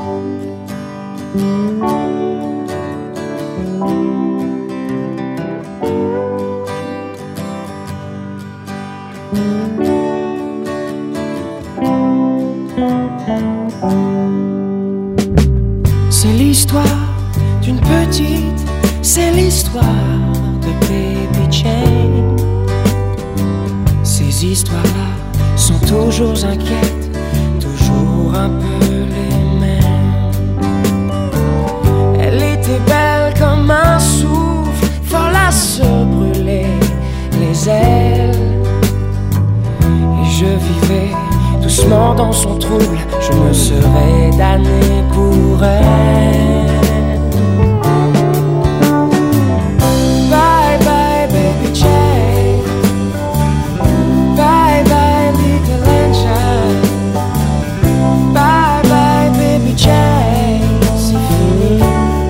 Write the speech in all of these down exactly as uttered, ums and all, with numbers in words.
C'est l'histoire d'une petite, c'est l'histoire de Baby Jane. Ces histoires-là sont toujours inquiètes, toujours un peu les mêmes. Elle était belle comme un souffle, folle à se brûler les ailes. Et je vivais doucement dans son trouble, je me serais damné pour elle. Bye bye Baby Jane, bye bye Little Angel, bye bye Baby Jane, c'est fini.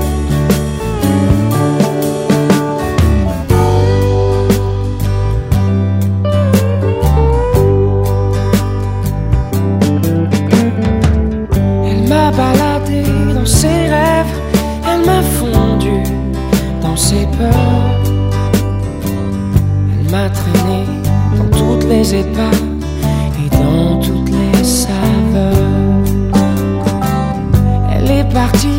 Elle m'a baladé dans ses rêves, elle m'a fondu dans ses peurs. Elle m'a traîné dans toutes les épaves et dans toutes les saveurs. Elle est partie